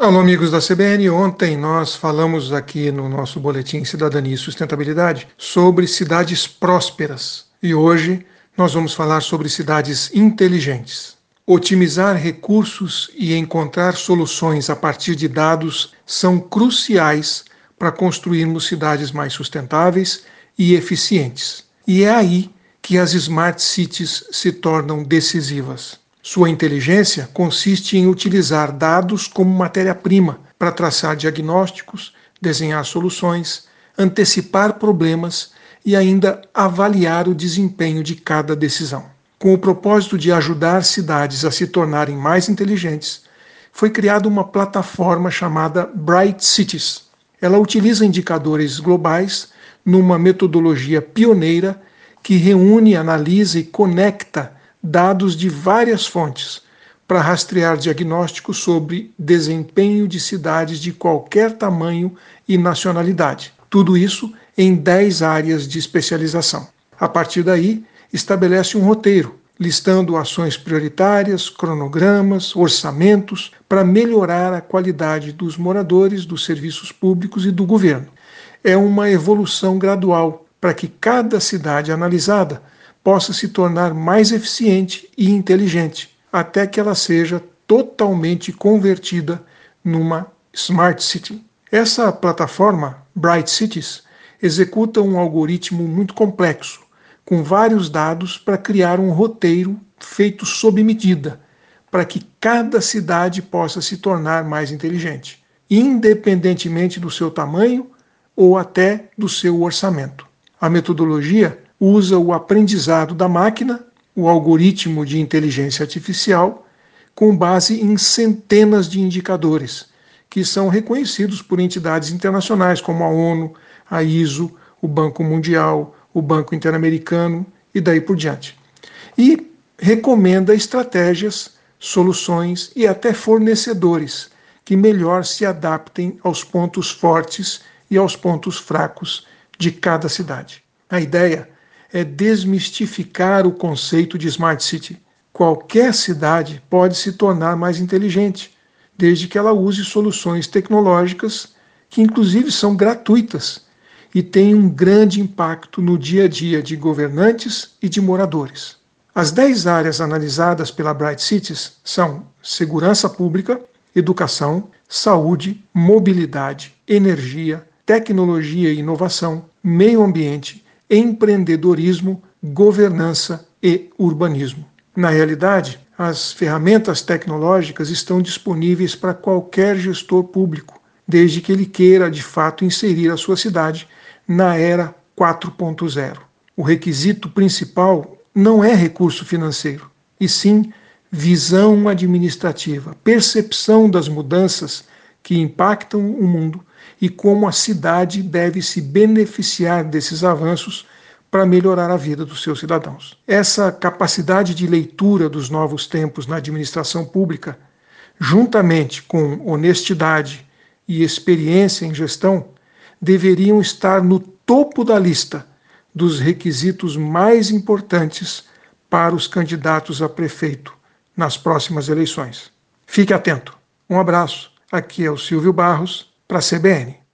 Alô, amigos da CBN. Ontem nós falamos aqui no nosso boletim Cidadania e Sustentabilidade sobre cidades prósperas. E hoje nós vamos falar sobre cidades inteligentes. Otimizar recursos e encontrar soluções a partir de dados são cruciais para construirmos cidades mais sustentáveis e eficientes. E é aí que as Smart Cities se tornam decisivas. Sua inteligência consiste em utilizar dados como matéria-prima para traçar diagnósticos, desenhar soluções, antecipar problemas e ainda avaliar o desempenho de cada decisão. Com o propósito de ajudar cidades a se tornarem mais inteligentes, foi criada uma plataforma chamada Bright Cities. Ela utiliza indicadores globais numa metodologia pioneira que reúne, analisa e conecta dados de várias fontes para rastrear diagnósticos sobre desempenho de cidades de qualquer tamanho e nacionalidade. Tudo isso em 10 áreas de especialização. A partir daí, estabelece um roteiro, listando ações prioritárias, cronogramas, orçamentos, para melhorar a qualidade dos moradores, dos serviços públicos e do governo. É uma evolução gradual para que cada cidade analisada possa se tornar mais eficiente e inteligente, até que ela seja totalmente convertida numa Smart City. Essa plataforma, Bright Cities, executa um algoritmo muito complexo, com vários dados para criar um roteiro feito sob medida, para que cada cidade possa se tornar mais inteligente, independentemente do seu tamanho ou até do seu orçamento. A metodologia usa o aprendizado da máquina, o algoritmo de inteligência artificial, com base em centenas de indicadores, que são reconhecidos por entidades internacionais como a ONU, a ISO, o Banco Mundial, o Banco Interamericano e daí por diante. E recomenda estratégias, soluções e até fornecedores que melhor se adaptem aos pontos fortes e aos pontos fracos de cada cidade. A ideia é desmistificar o conceito de Smart City. Qualquer cidade pode se tornar mais inteligente, desde que ela use soluções tecnológicas que inclusive são gratuitas e têm um grande impacto no dia a dia de governantes e de moradores. As 10 áreas analisadas pela Bright Cities são segurança pública, educação, saúde, mobilidade, energia, tecnologia e inovação, meio ambiente, empreendedorismo, governança e urbanismo. Na realidade, as ferramentas tecnológicas estão disponíveis para qualquer gestor público, desde que ele queira de fato inserir a sua cidade na era 4.0. O requisito principal não é recurso financeiro, e sim visão administrativa, percepção das mudanças que impactam o mundo e como a cidade deve se beneficiar desses avanços para melhorar a vida dos seus cidadãos. Essa capacidade de leitura dos novos tempos na administração pública, juntamente com honestidade e experiência em gestão, deveriam estar no topo da lista dos requisitos mais importantes para os candidatos a prefeito nas próximas eleições. Fique atento. Um abraço. Aqui é o Silvio Barros, para a CBN.